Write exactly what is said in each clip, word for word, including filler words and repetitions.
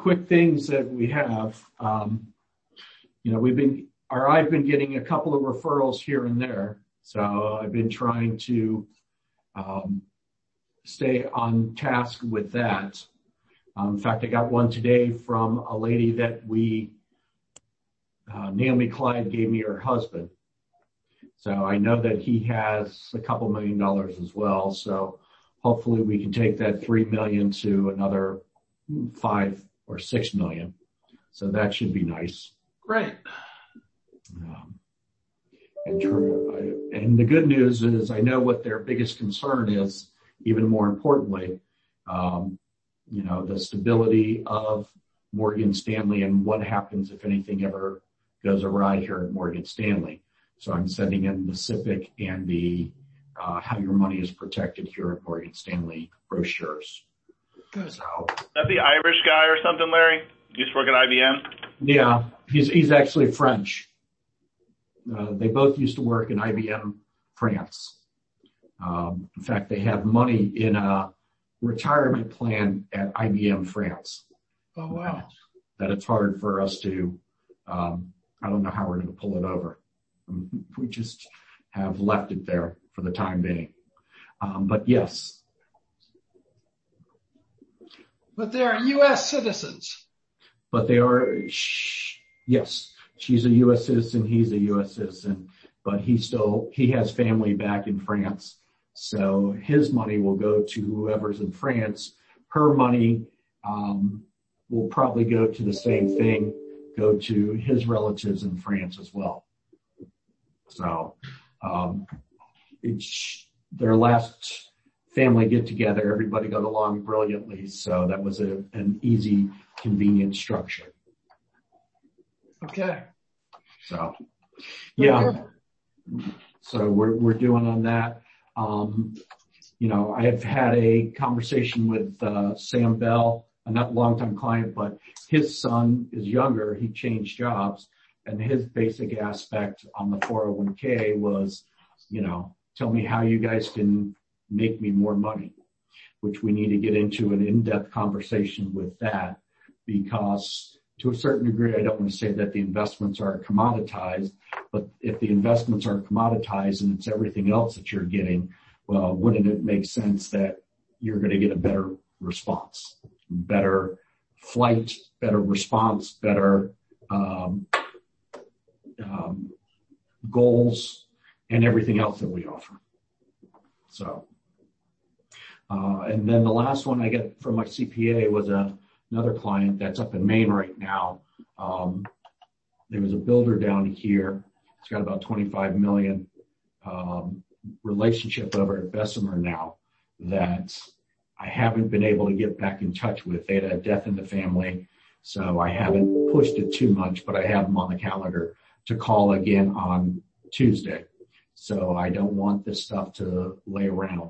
quick things that we have, um, you know, we've been, or I've been getting a couple of referrals here and there. So I've been trying to um, stay on task with that. Um, in fact, I got one today from a lady that we, uh, Naomi Clyde gave me her husband. So I know that he has a couple million dollars as well. So hopefully we can take that three million to another five or six million. So that should be nice. Great. Um, and, true, I, and the good news is I know what their biggest concern is, even more importantly, um, you know, the stability of Morgan Stanley and what happens if anything ever goes awry here at Morgan Stanley. So I'm sending in the S I P C and the uh, how your money is protected here at Morgan Stanley brochures. Good. So that the Irish guy or something, Larry? Used to work at I B M? Yeah, he's he's actually French. Uh, they both used to work in I B M France. Um, in fact, they have money in a retirement plan at I B M France. Oh, wow. That it's hard for us to, um, I don't know how we're going to pull it over. We just have left it there for the time being. Um, but yes. But they're U S citizens. But they are, yes, she's a U S citizen, he's a U S citizen, but he still, he has family back in France. So his money will go to whoever's in France. Her money um, will probably go to the same thing, go to his relatives in France as well. So um, it's their last family get together. Everybody got along brilliantly. So that was a, an easy, convenient structure. Okay. So, yeah. So we're, we're doing on that. Um, you know, I have had a conversation with, uh, Sam Bell, a not longtime client, but his son is younger. He changed jobs, and his basic aspect on the four oh one k was, you know, tell me how you guys can make me more money, which we need to get into an in-depth conversation with that, because to a certain degree, I don't want to say that the investments are commoditized, but if the investments are commoditized and it's everything else that you're getting, well, wouldn't it make sense that you're going to get a better response, better flight, better response, better um, um, goals, and everything else that we offer. So, uh, and then the last one I get from my C P A was a another client that's up in Maine right now. Um, there was a builder down here. It's got about twenty-five million um, relationship over at Bessemer now that I haven't been able to get back in touch with. They had a death in the family, so I haven't pushed it too much, but I have them on the calendar to call again on Tuesday. So I don't want this stuff to lay around.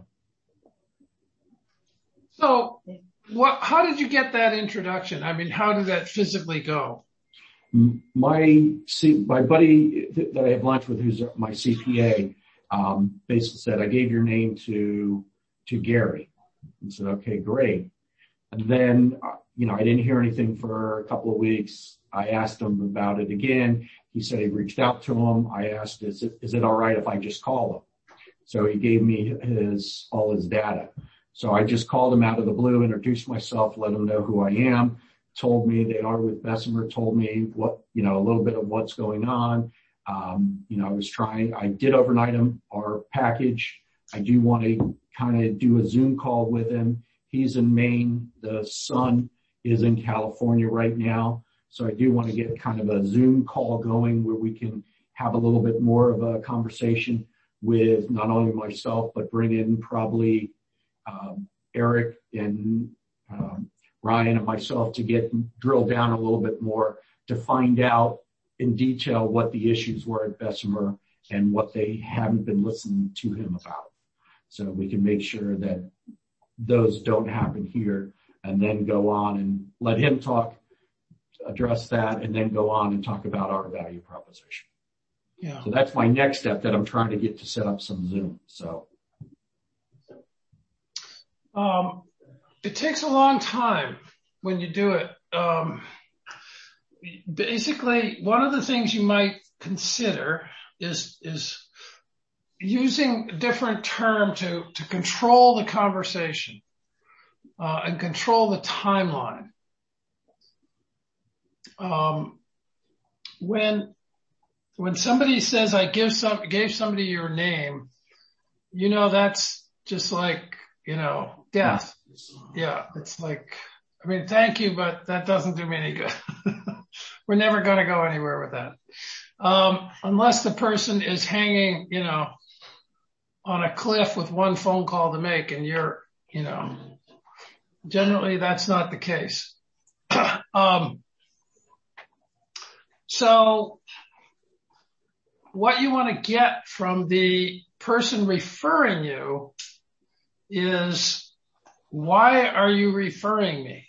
So what, how did you get that introduction? I mean, how did that physically go? My, my buddy that I have lunch with, who's my C P A, um, basically said, I gave your name to, to Gary. And said, okay, great. And then, you know, I didn't hear anything for a couple of weeks. I asked him about it again. He said he reached out to him. I asked, is it, is it all right if I just call him? So he gave me his, all his data. So I just called him out of the blue, introduced myself, let him know who I am, told me they are with Bessemer, told me what, you know, a little bit of what's going on. Um, you know, I was trying, I did overnight him our package. I do want to kind of do a Zoom call with him. He's in Maine. The son is in California right now. So I do want to get kind of a Zoom call going where we can have a little bit more of a conversation with not only myself, but bring in probably Um, Eric and um, Ryan and myself to get drilled down a little bit more to find out in detail what the issues were at Bessemer and what they haven't been listening to him about. So we can make sure that those don't happen here, and then go on and let him talk, address that, and then go on and talk about our value proposition. Yeah. So that's my next step that I'm trying to get to set up some Zoom. So. Um, it takes a long time when you do it um, basically one of the things you might consider is, is using a different term to, to control the conversation, uh, and control the timeline. Um, when, when somebody says, I give some, gave somebody your name, you know, that's just like, you know, death. Yeah. It's like, I mean, thank you, but that doesn't do me any good. We're never going to go anywhere with that. Um, unless the person is hanging, you know, on a cliff with one phone call to make, and you're, you know, generally that's not the case. um, so what you want to get from the person referring you is, why are you referring me?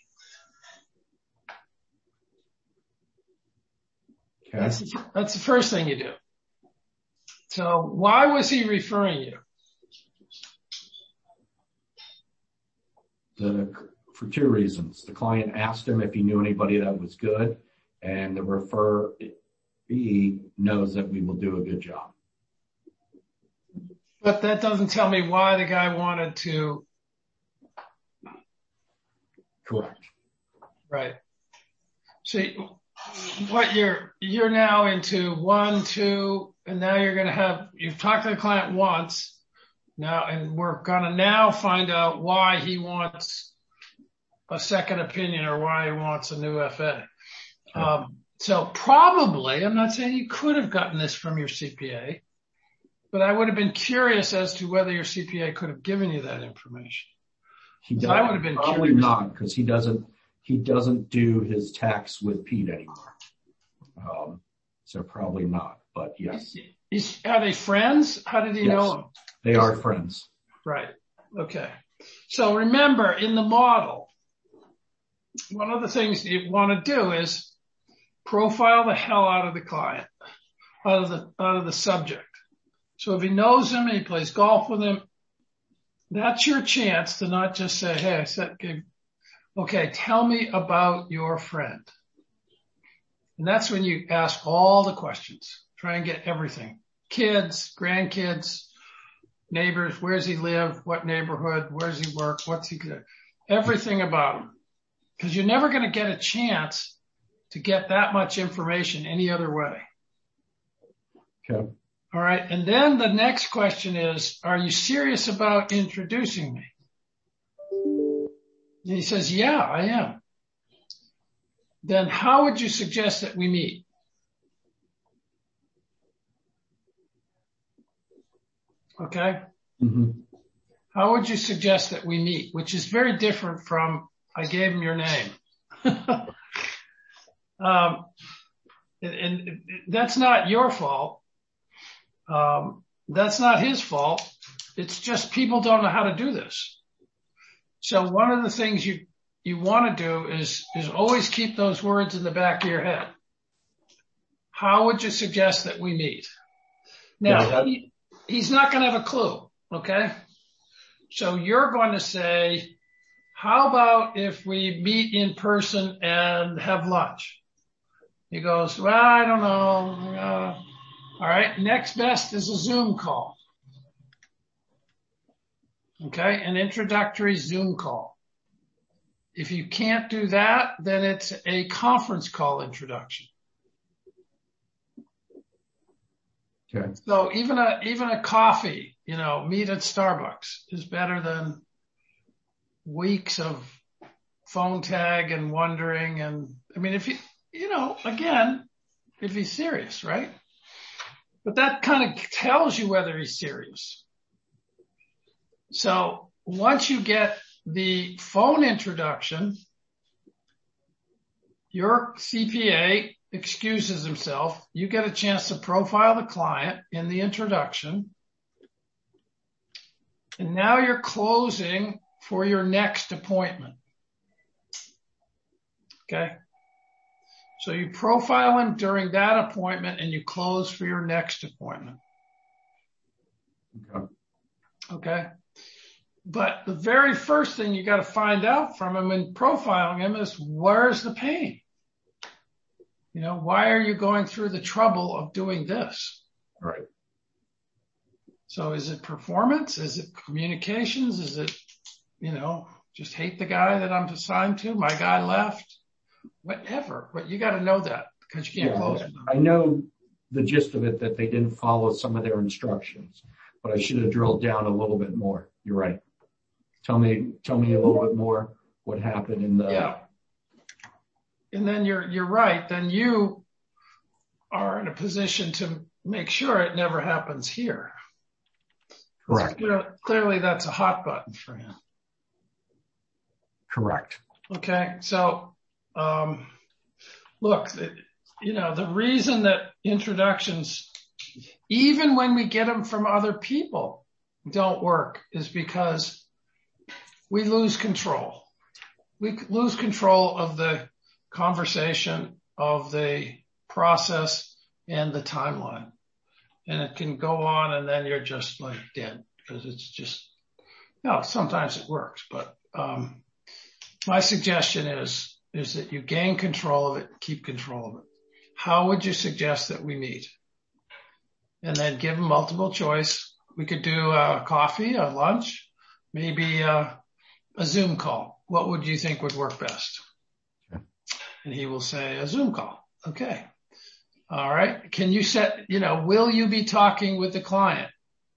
Okay. That's, that's the first thing you do. So why was he referring you? The, for two reasons. The client asked him if he knew anybody that was good, and the referee knows that we will do a good job. But that doesn't tell me why the guy wanted to. Correct. Right. See, what you're, you're now into one, two, and now you're going to have, you've talked to the client once now, and we're going to now find out why he wants a second opinion or why he wants a new F A. Okay. Um, so probably, I'm not saying you could have gotten this from your C P A, but I would have been curious as to whether your C P A could have given you that information. He does, I would have been probably curious. Not, because he doesn't, he doesn't do his tax with Pete anymore. Um, so probably not, but yes. Is, are they friends? How did he yes, know him? They are friends. Right. Okay. So remember, in the model, one of the things you want to do is profile the hell out of the client, out of the, out of the subject. So if he knows him and he plays golf with him, that's your chance to not just say, hey, I said, okay, tell me about your friend. And that's when you ask all the questions. Try and get everything. Kids, grandkids, neighbors, where does he live? What neighborhood? Where does he work? What's he good? Everything about him. Because you're never going to get a chance to get that much information any other way. Okay. All right. And then the next question is, are you serious about introducing me? And he says, yeah, I am. Then how would you suggest that we meet? Okay. Mm-hmm. How would you suggest that we meet? Which is very different from, I gave him your name. um, and, and that's not your fault. Um, that's not his fault. It's just people don't know how to do this. So one of the things you, you want to do is, is always keep those words in the back of your head. How would you suggest that we meet? Now, yeah, that- he, he's not going to have a clue. Okay. So you're going to say, how about if we meet in person and have lunch? He goes, well, I don't know. Uh, all right. Next best is a Zoom call. Okay. An introductory Zoom call. If you can't do that, then it's a conference call introduction. Okay. So even a, even a coffee, you know, meet at Starbucks is better than weeks of phone tag and wondering. And I mean, if you, you know, again, if he's serious, right? But that kind of tells you whether he's serious. So once you get the phone introduction, your C P A excuses himself. You get a chance to profile the client in the introduction. And now you're closing for your next appointment. Okay. So you profile him during that appointment and you close for your next appointment. Okay. Okay. but the very first thing you got to find out from him in profiling him is, where's the pain? You know, why are you going through the trouble of doing this? Right. So is it performance? Is it communications? Is it, you know, just hate the guy that I'm assigned to? My guy left? Whatever. But you got to know that because you can't Yeah, close with them. I know the gist of it, that they didn't follow some of their instructions, but I should have drilled down a little bit more. You're right. Tell me, tell me a little bit more what happened in the. Yeah. And then you're, you're right. Then you are in a position to make sure it never happens here. Correct. So clearly that's a hot button for him. Correct. Okay. So, um, look, you know, the reason that introductions, even when we get them from other people, don't work is because we lose control. We lose control of the conversation, of the process, and the timeline. And it can go on, and then you're just like dead because it's just, you know, sometimes it works. But um, my suggestion is, is that you gain control of it, keep control of it. How would you suggest that we meet? And then give them multiple choice. We could do a coffee, a lunch, maybe a, a Zoom call. What would you think would work best? Okay. And he will say a Zoom call. Okay. All right. Can you set, you know, will you be talking with the client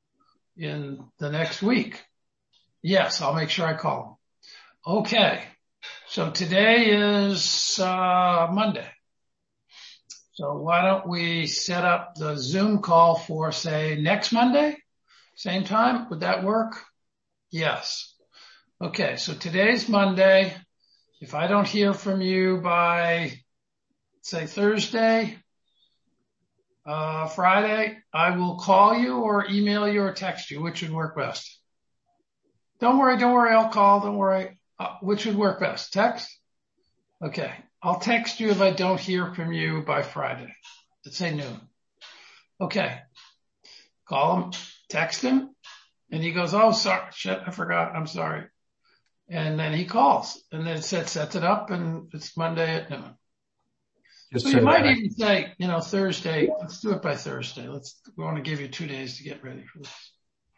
in the next week? Yes, I'll make sure I call him. Okay. So today is uh Monday. So why don't we set up the Zoom call for, say, next Monday? Same time? Would that work? Yes. Okay. So today's Monday. If I don't hear from you by, say, Thursday, uh, Friday, I will call you or email you or text you. Which would work best? Don't worry. Don't worry. I'll call. Don't worry. Uh, which would work best? Text? Okay. I'll text you if I don't hear from you by Friday. Let's say noon. Okay. Call him, text him, and he goes, oh, sorry, shit, I forgot. I'm sorry. And then he calls, and then it sets, sets it up, and it's Monday at noon. Just so you might that. even say, you know, Thursday, let's do it by Thursday. Let's, we want to give you two days to get ready for this.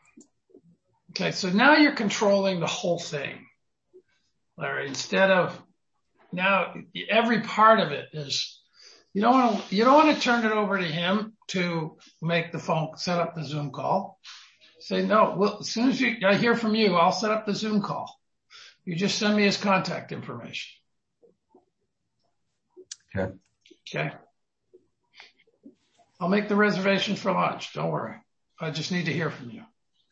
Okay. So now you're controlling the whole thing, Larry, instead of, now every part of it is, you don't want to, you don't want to turn it over to him to make the phone, set up the Zoom call. Say, no, well, as soon as you, I hear from you, I'll set up the Zoom call. You just send me his contact information. Okay. Okay. I'll make the reservation for lunch. Don't worry. I just need to hear from you.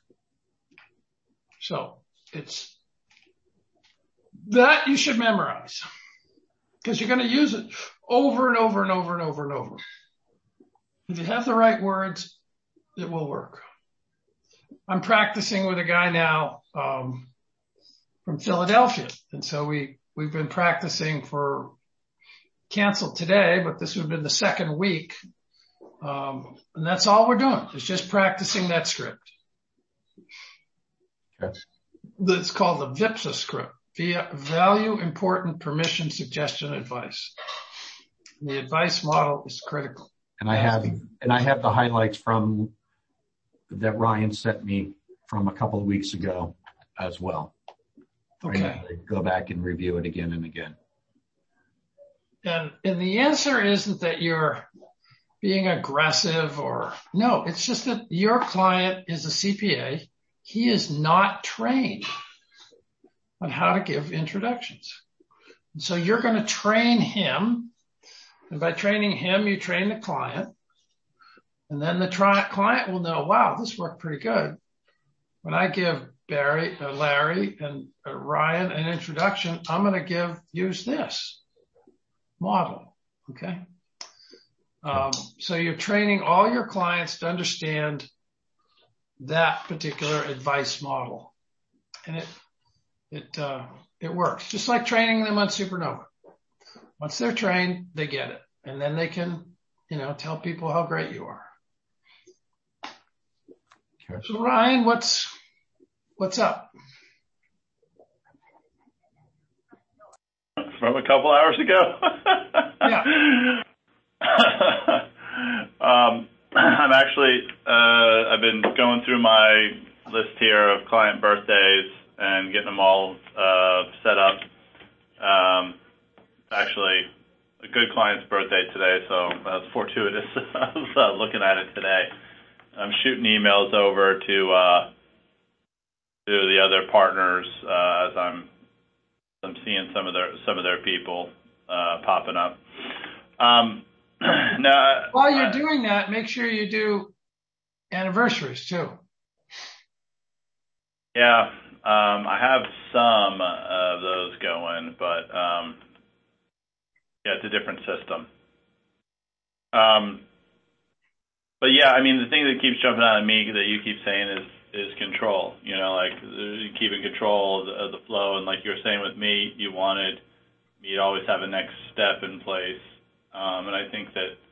So it's that you should memorize. Because you're going to use it over and over and over and over and over. If you have the right words, it will work. I'm practicing with a guy now um, from Philadelphia. And so we, we've been practicing for, canceled today, but this would have been the second week. Um, and that's all we're doing is just practicing that script. Okay. It's called the VIPSA script. Via value, important, permission, suggestion, advice. The advice model is critical. And I have, and I have the highlights from that Ryan sent me from a couple of weeks ago as well. Okay. Go back and review it again and again. And, and the answer isn't that you're being aggressive or no, it's just that your client is a C P A. He is not trained on how to give introductions. And so you're going to train him. And by training him, you train the client. And then the tri- client will know, wow, this worked pretty good. When I give Barry, uh, Larry, and uh, Ryan an introduction, I'm going to give, use this model. Okay. Um, so you're training all your clients to understand that particular advice model. And it, It, uh, it works. Just like training them on Supernova. Once they're trained, they get it. And then they can, you know, tell people how great you are. Okay. So Ryan, what's, what's up? from a couple hours ago. Yeah. um, I'm actually, uh, I've been going through my list here of client birthdays and getting them all uh, set up. Um, actually, a good client's birthday today, so that's fortuitous. I was uh, looking at it today. I'm shooting emails over to uh, to the other partners uh, as I'm I'm seeing some of their some of their people uh, popping up. Um, now, while you're uh, doing that, make sure you do anniversaries too. Yeah, um, I have some of those going, but um, yeah, it's a different system. Um, but yeah, I mean, the thing that keeps jumping out at me that you keep saying is is control. You know, like keeping control of the, of the flow, and like you were saying with me, you wanted me to always have a next step in place, um, and I think that,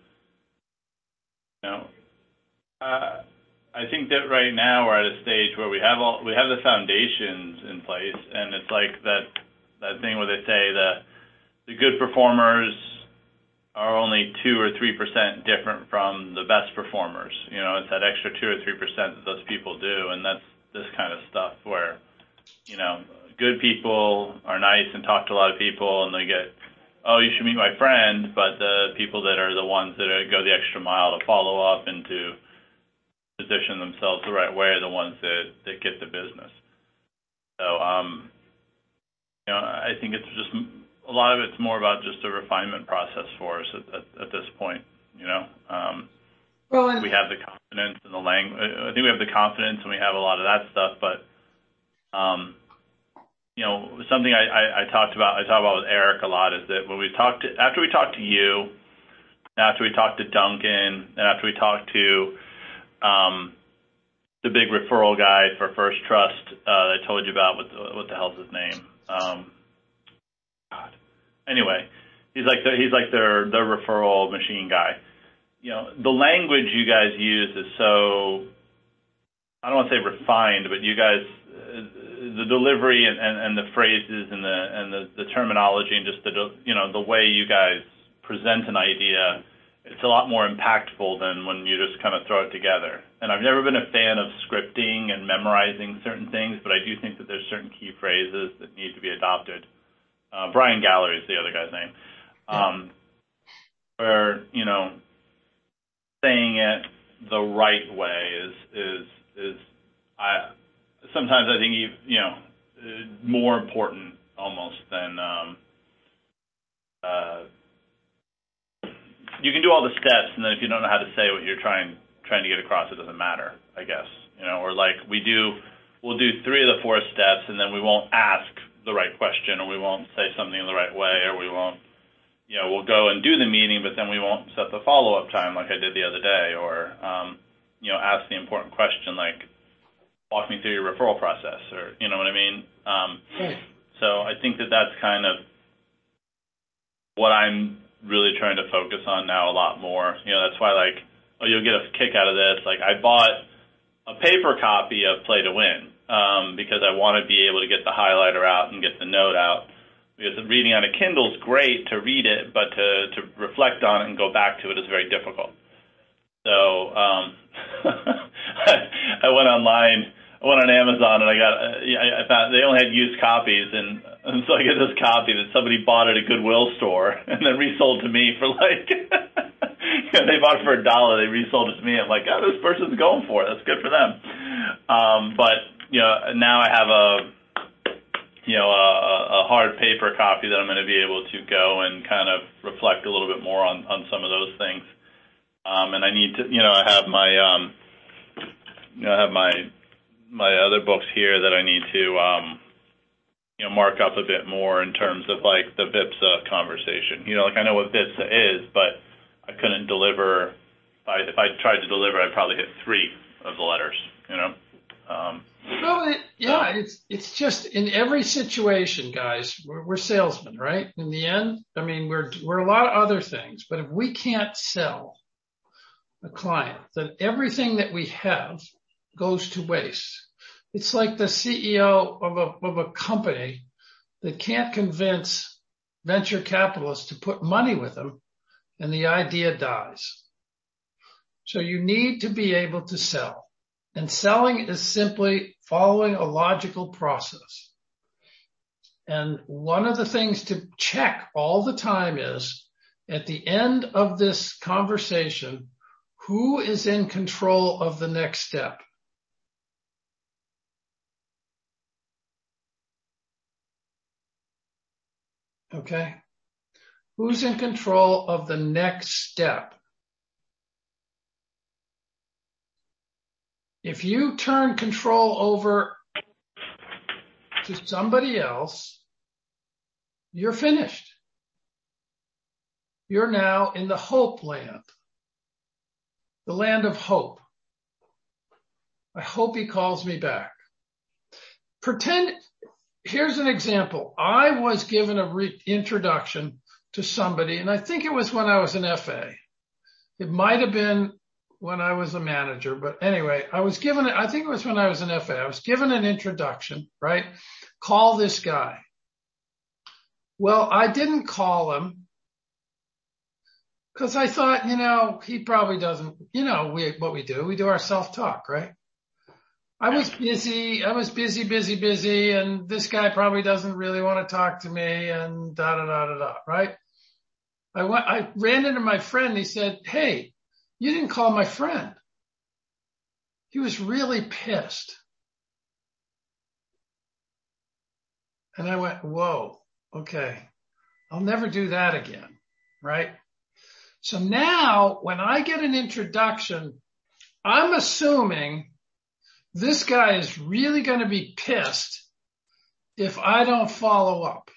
you know, uh, I think that right now we're at a stage where we have all we have the foundations in place, and it's like that that thing where they say the the good performers are only two or three percent different from the best performers. You know, it's that extra two or three percent that those people do, and that's this kind of stuff where, you know, good people are nice and talk to a lot of people, and they get, oh, you should meet my friend, but the people that are the ones that are, go the extra mile to follow up and to position themselves the right way are the ones that, that get the business. So, um, you know, I think it's just a lot of it's more about just a refinement process for us at, at, at this point. You know, um, well, and we have the confidence and the language. I think we have the confidence and we have a lot of that stuff. But, um, you know, something I, I, I talked about, I talk about with Eric a lot is that when we talked to, after we talked to you, after we talked to Duncan, and after we talked to um, the big referral guy for First Trust uh, that I told you about, what the, what the hell's his name? Um, God. Anyway, he's like the, he's like their their referral machine guy. You know, the language you guys use is so, I don't want to say refined, but you guys, uh, the delivery and, and, and the phrases and the and the, the terminology and just the you know the way you guys present an idea, it's a lot more impactful than when you just kind of throw it together. And I've never been a fan of scripting and memorizing certain things, but I do think that there's certain key phrases that need to be adopted. Uh, Brian Gallery is the other guy's name. Um, where, you know, saying it the right way is, is, is, I, sometimes I think, you, you know, more important almost than, um, uh, you can do all the steps, and then if you don't know how to say what you're trying, trying to get across, it doesn't matter, I guess, you know, or like we do, we'll do three of the four steps, and then we won't ask the right question, or we won't say something in the right way, or we won't, you know, we'll go and do the meeting, but then we won't set the follow-up time like I did the other day, or, um, you know, ask the important question like, walk me through your referral process, or, you know what I mean? Um, right. So I think that that's kind of what I'm really trying to focus on now a lot more. You know, that's why, like, oh, you'll get a kick out of this. Like, I bought a paper copy of Play to Win, Um, because I want to be able to get the highlighter out and get the note out. Because reading on a Kindle is great to read it, but to, to reflect on it and go back to it is very difficult. So um, I went online, I went on Amazon, and I got I found they only had used copies, and, and so I get this copy that somebody bought at a Goodwill store and then resold to me for like, you know, they bought it for a dollar, they resold it to me. I'm like, oh, this person's going for it. That's good for them. Um, but you know, now I have a, you know, a, a hard paper copy that I'm going to be able to go and kind of reflect a little bit more on, on some of those things. Um, and I need to, you know, I have my, um, you know, I have my, my other books here that I need to, um, you know, mark up a bit more in terms of like the VIPSA conversation. You know, like I know what VIPSA is, but I couldn't deliver. If I, if I tried to deliver, I'd probably hit three of the letters, you know. Um, Well, it, yeah, it's it's just in every situation, guys. We're, we're salesmen, right? In the end, I mean, we're we're a lot of other things, but if we can't sell a client, then everything that we have goes to waste. It's like the C E O of a of a company that can't convince venture capitalists to put money with them, and the idea dies. So you need to be able to sell. And selling is simply following a logical process. And one of the things to check all the time is, at the end of this conversation, who is in control of the next step? Okay? Who's in control of the next step? If you turn control over to somebody else, you're finished. You're now in the hope land, the land of hope. I hope he calls me back. Pretend, here's an example. I was given a re- introduction to somebody, and I think it was when I was an F A. It might have been when I was a manager, but anyway, I was given, I think it was when I was an F A. I was given an introduction, right? Call this guy. Well, I didn't call him because I thought, you know, he probably doesn't, you know, we, what we do, we do our self-talk, right? I was busy, I was busy, busy, busy, and this guy probably doesn't really want to talk to me, and da, da, da, da, da, right? I went, I ran into my friend, he said, hey, you didn't call my friend. He was really pissed. And I went, whoa, okay, I'll never do that again, right? So now when I get an introduction, I'm assuming this guy is really going to be pissed if I don't follow up.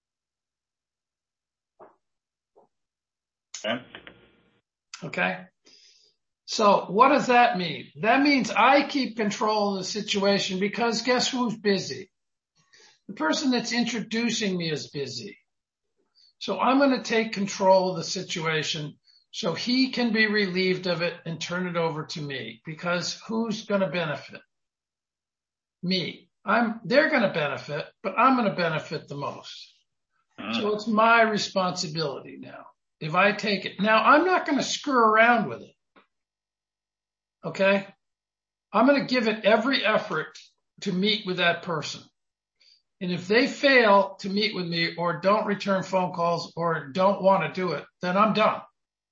Okay. Okay. So what does that mean? That means I keep control of the situation because guess who's busy? The person that's introducing me is busy. So I'm going to take control of the situation so he can be relieved of it and turn it over to me, because who's going to benefit? Me. I'm, they're going to benefit, but I'm going to benefit the most. Uh-huh. So it's my responsibility now. If I take it, now I'm not going to screw around with it. Okay. I'm going to give it every effort to meet with that person. And if they fail to meet with me or don't return phone calls or don't want to do it, then I'm done.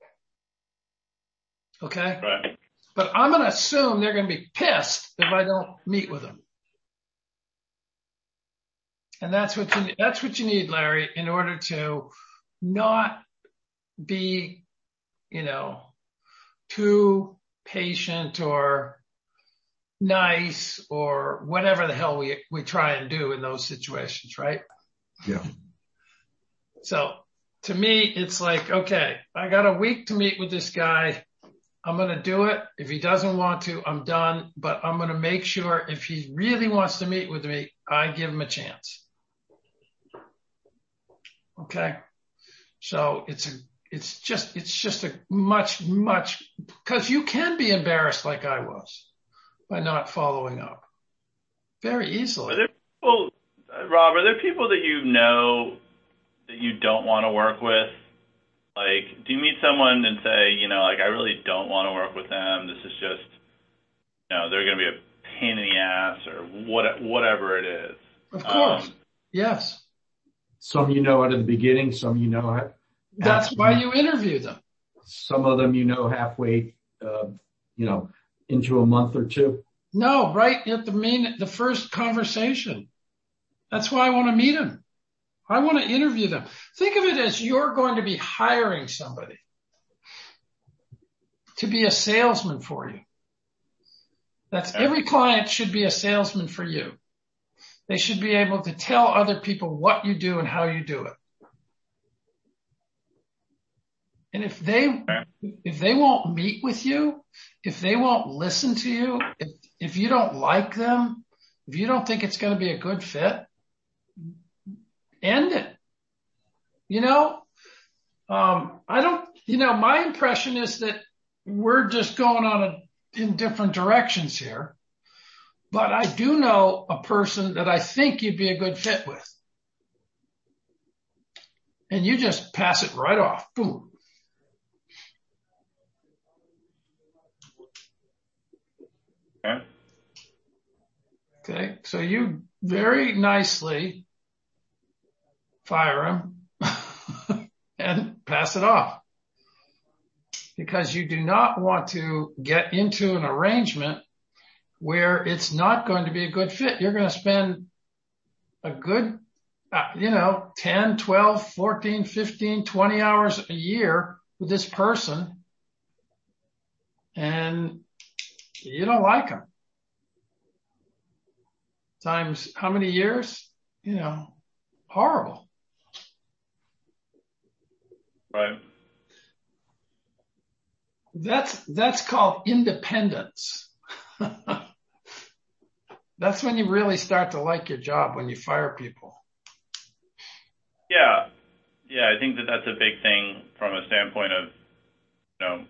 Okay. Right. But I'm going to assume they're going to be pissed if I don't meet with them. And that's what you, that's what you need, Larry, in order to not be, you know, too patient or nice or whatever the hell we, we try and do in those situations, right? Yeah. So to me, it's like, okay, I got a week to meet with this guy. I'm going to do it. If he doesn't want to, I'm done, but I'm going to make sure if he really wants to meet with me, I give him a chance. Okay. So it's a, it's just, it's just a much, much, because you can be embarrassed like I was by not following up very easily. Are there people, Rob, are there people that you know that you don't want to work with? Like, do you meet someone and say, you know, like, I really don't want to work with them. This is just, you know, they're going to be a pain in the ass or what, whatever it is. Of course. Um, yes. Some you know at the beginning, some you know. Have, That's why you interview them. Some of them you know halfway, uh, you know, into a month or two. No, right at the main, the first conversation. That's why I want to meet them. I want to interview them. Think of it as you're going to be hiring somebody to be a salesman for you. That's every client should be a salesman for you. They should be able to tell other people what you do and how you do it. And if they, if they won't meet with you, if they won't listen to you, if, if you don't like them, if you don't think it's going to be a good fit, end it. You know, um, I don't, you know, my impression is that we're just going on a, in different directions here, but I do know a person that I think you'd be a good fit with. and you just pass it right off. Boom. Okay. Okay. So you very nicely fire him and pass it off, because you do not want to get into an arrangement where it's not going to be a good fit. You're going to spend a good, uh, you know, ten, twelve, fourteen, fifteen, twenty hours a year with this person, and you don't like them. Times how many years? You know, horrible. Right. That's, that's called independence. That's when you really start to like your job, when you fire people. Yeah. Yeah. I think that that's a big thing from a standpoint of, you know,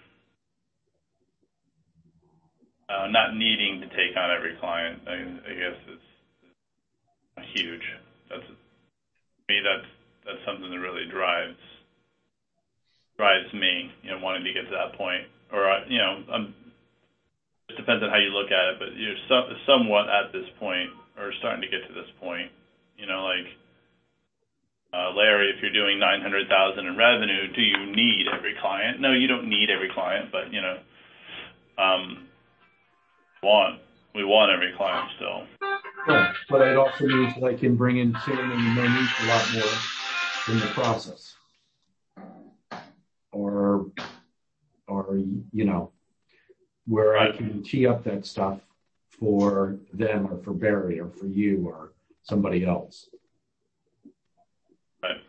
uh, not needing to take on every client. I, I guess it's huge. That's, to me, that's, that's something that really drives, drives me, you know, wanting to get to that point. Or, you know, I'm, it depends on how you look at it, but you're so, somewhat at this point, or starting to get to this point. You know, like, uh, Larry, if you're doing nine hundred thousand in revenue, do you need every client? No, you don't need every client, but, you know, um, want, we want every client still. Right. But it also means that I can bring in Tim and Monique a lot more in the process. Or, or, you know, where I can tee up that stuff for them or for Barry or for you or somebody else. Right.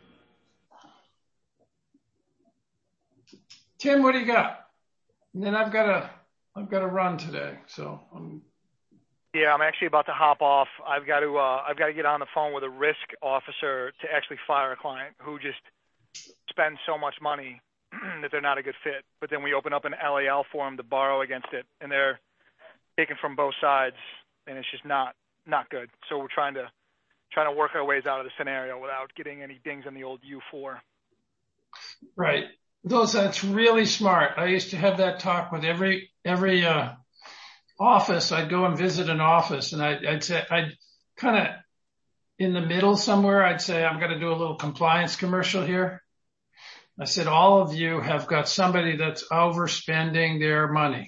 Tim, what do you got? And then I've got to, I've got to run today. So I'm. Yeah, I'm actually about to hop off. I've got to, uh, I've got to get on the phone with a risk officer to actually fire a client who just spends so much money that they're not a good fit. But then we open up an L A L for them to borrow against it, and they're taken from both sides, and it's just not not good. So we're trying to trying to work our ways out of the scenario without getting any dings in the old U four. Right. Those, that's really smart. I used to have that talk with every every uh, office. I'd go and visit an office, and I'd, I'd say I'd kind of in the middle somewhere. I'd say I'm going to do a little compliance commercial here. I said, all of you have got somebody that's overspending their money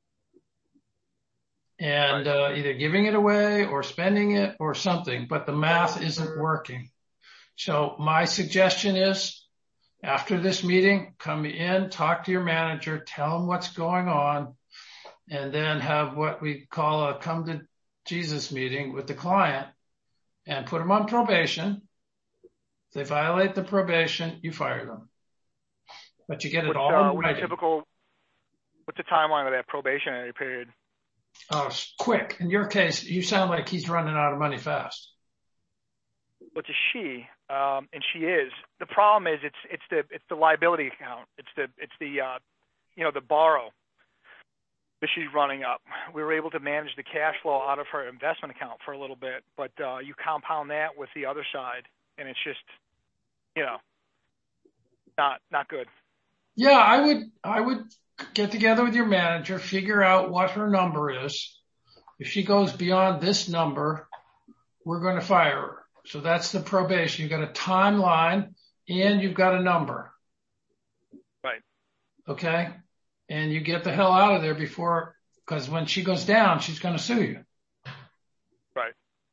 and uh, either giving it away or spending it or something, but the math isn't working. So my suggestion is, after this meeting, come in, talk to your manager, tell them what's going on, and then have what we call a come to Jesus meeting with the client and put them on probation. If they violate the probation, you fire them. But you get it what's, all uh, in what's writing. typical, what's the timeline of that probationary period? Oh, it's quick. In your case, you sound like he's running out of money fast. Well, it's a she, um, and she is. The problem is it's it's the it's the liability account. It's the it's the uh, you know the borrow that she's running up. We were able to manage the cash flow out of her investment account for a little bit, but uh, you compound that with the other side, and it's just you know not not good. Yeah, I would, I would get together with your manager, figure out what her number is. If she goes beyond this number, we're going to fire her. So that's the probation. You've got a timeline and you've got a number. Right. Okay. And you get the hell out of there before, because when she goes down, she's going to sue you. Right.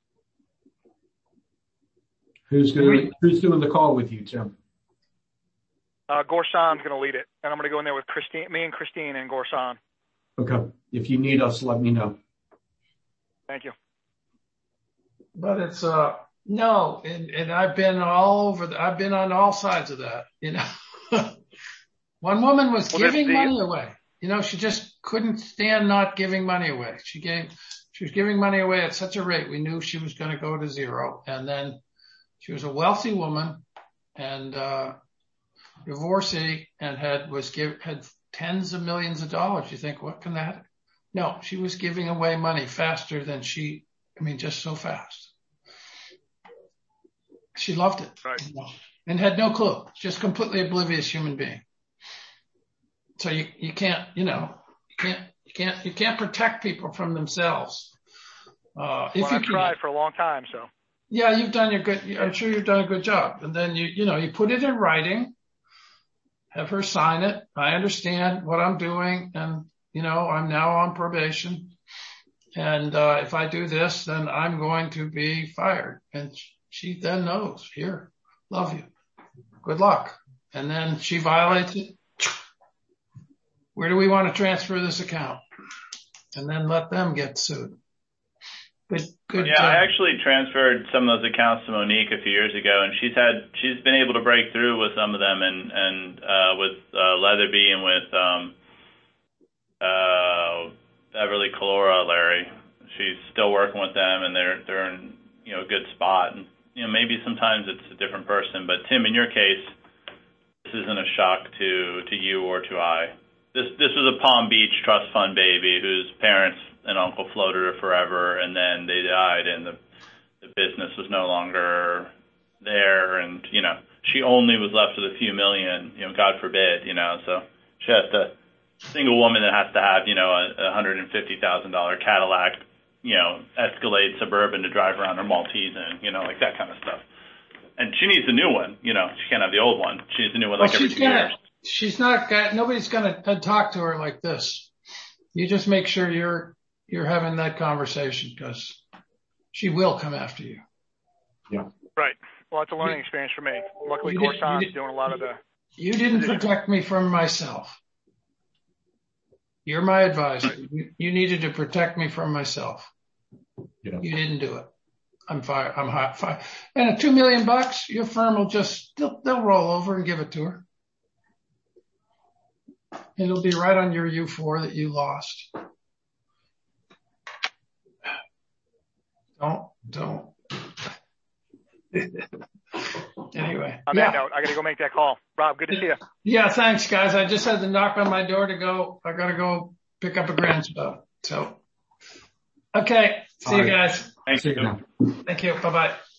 Who's going to, who's doing the call with you, Tim? Uh, Gorsan's going to lead it, and I'm going to go in there with Christine, me and Christine and Gorsan. Okay. If you need us, let me know. Thank you. But it's, uh, no, and, and I've been all over, the, I've been on all sides of that, you know. One woman was well, giving the, money away. You know, she just couldn't stand not giving money away. She gave, she was giving money away at such a rate, we knew she was going to go to zero. And then she was a wealthy woman and, uh, divorcee and had was give had tens of millions of dollars. You think, what can that? No, she was giving away money faster than she. I mean, just so fast. She loved it. Right. You know? and had no clue, just completely oblivious human being. So you, you can't, you know, you can't, you can't, you can't protect people from themselves. Uh, if well, you I've tried for a long time, so. Yeah, you've done your good, I'm sure you've done a good job. And then you, you know, you put it in writing, have her sign it. I understand what I'm doing. And, you know, I'm now on probation. And, uh, if I do this, then I'm going to be fired. And she then knows, here, love you. Good luck. And then she violates it. Where do we want to transfer this account? And then let them get sued. Good, good. Yeah, I actually transferred some of those accounts to Monique a few years ago, and she's had she's been able to break through with some of them, and and uh, with uh, Leatherby and with um, uh, Beverly Calora, Larry. She's still working with them, and they're they're in you know a good spot. And you know maybe sometimes it's a different person, but Tim, in your case, this isn't a shock to to you or to I. This this was a Palm Beach trust fund baby whose parents and uncle floated her forever, and then they died, and the the business was no longer there, and you know she only was left with a few million, you know, God forbid, you know, so she has to single woman that has to have you know a, a hundred and fifty thousand dollar Cadillac, you know, Escalade Suburban to drive around her Maltese in, you know, like that kind of stuff. And she needs a new one, you know, she can't have the old one. She needs a new one like well, every two gonna, years. She's not got, nobody's going to talk to her like this. You just make sure you're, you're having that conversation because she will come after you. Yeah. Right. Well, it's a learning experience for me. Luckily, Corsan's doing a lot of the. You didn't protect me from myself. You're my advisor. You, you needed to protect me from myself. Yeah. You didn't do it. I'm fine. I'm hot. Fine. And a two million bucks, your firm will just, they'll, they'll roll over and give it to her. And it'll be right on your U four that you lost. Don't, don't. Anyway. On that note, I got to go make that call. Rob, good to see you. Yeah, thanks, guys. I just had to knock on my door to go. I got to go pick up a grandson. So, okay. See All you right. guys. Thank you. Thank you. Bye-bye.